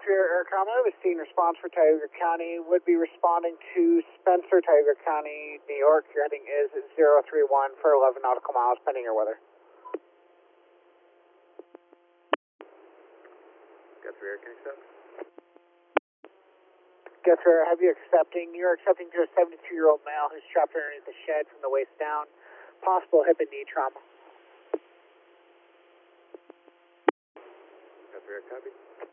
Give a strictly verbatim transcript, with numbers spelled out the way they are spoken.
Guthrie Air Command, with scene response for Tioga County, would be responding to Spencer, Tioga County, New York. Your heading is zero three one for eleven nautical miles, pending your weather. Guthrie Air, can you accept? Guthrie Air, have you accepting? You're accepting to a seventy-two-year-old male who's trapped underneath the shed from the waist down. Possible hip and knee trauma. Guthrie Air, copy.